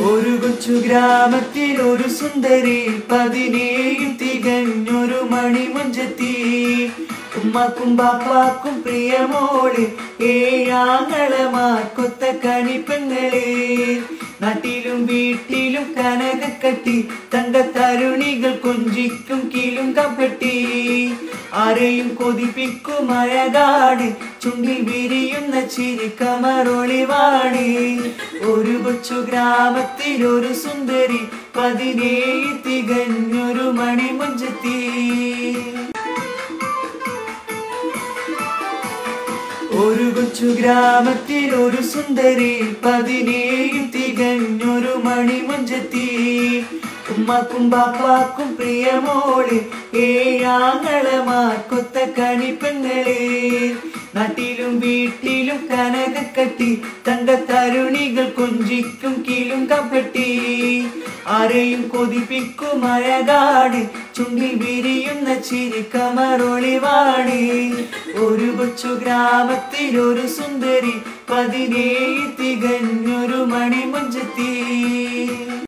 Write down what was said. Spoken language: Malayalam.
ഒരു കൊച്ചു ഗ്രാമത്തിൽ ഒരു സുന്ദരി 17 തികഞ്ഞൊരു മണിമുഞ്ചത്തി. ഉമ്മാക്കും ബാപ്പാക്കും പ്രിയമോള്, ഏഴാങ്ങളമാർക്കൊത്ത കണിപ്പെങ്ങളെ. നാട്ടിലും വീട്ടിലും കനകക്കട്ടി, തങ്കത്തരുണികൾ കൊഞ്ചിക്കും കീലും കപ്പെട്ടി. ആരെയും കൊതിപ്പിക്കും അഴകാണ്, ചുണ്ടിൽ വിരിയുന്ന ചിരി കമറൊളിവാണ്. ഒരു കൊച്ചു ഗ്രാമത്തിൽ ഒരു സുന്ദരി 17 തികഞ്ഞൊരു മണിമുഞ്ചത്തി. ഒരു കൊച്ചു ഗ്രാമത്തിൽ ഒരു സുന്ദരി 17 തികഞ്ഞൊരു മണിമുഞ്ചത്തി. ഉമ്മാക്കും ബാപ്പാക്കും പ്രിയമോള്, ഏഴാങ്ങളമാർക്കൊത്ത കണിപ്പെങ്ങളെ. നാട്ടിലും വീട്ടിലും കനകക്കട്ടി, തങ്കത്തരുണികൾ കൊഞ്ചിക്കും കീലും കപ്പെട്ടി. ആരെയും കൊതിപ്പിക്കും അഴകാണ്, ചുണ്ടിൽ വിരിയുന്ന ചിരി കമറൊളിവാണ്. ഒരു കൊച്ചു ഗ്രാമത്തിൽ ഒരു സുന്ദരി 17 തികഞ്ഞൊരു മണിമുഞ്ചത്തി.